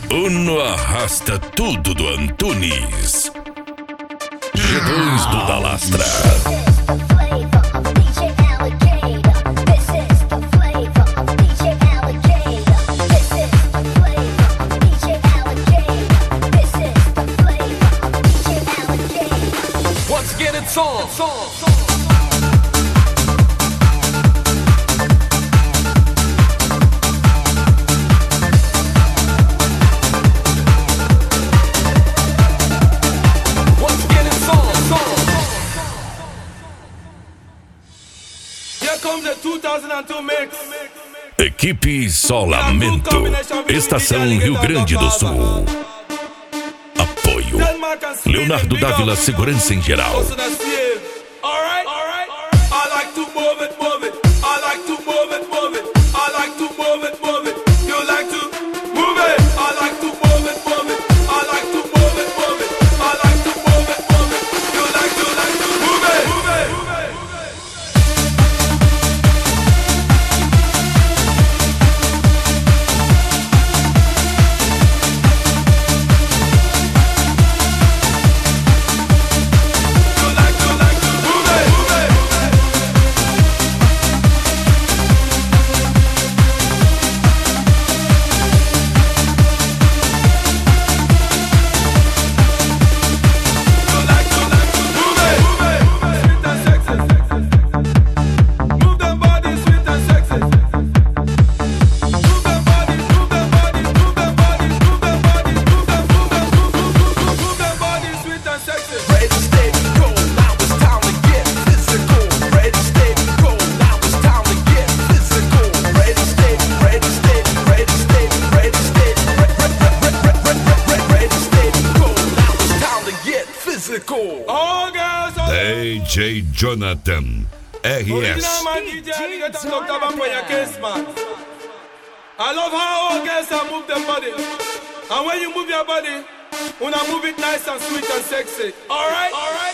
Uno arrasta tudo do Antunes. G2 do Dalastra. Let's get it on. Equipe Isolamento, Estação Rio Grande do Sul. Apoio Leonardo Dávila, Segurança em Geral. DJ Jonathan RS. I love how all girls move their body. And when you move your body, wanna move it nice and sweet and sexy. Alright?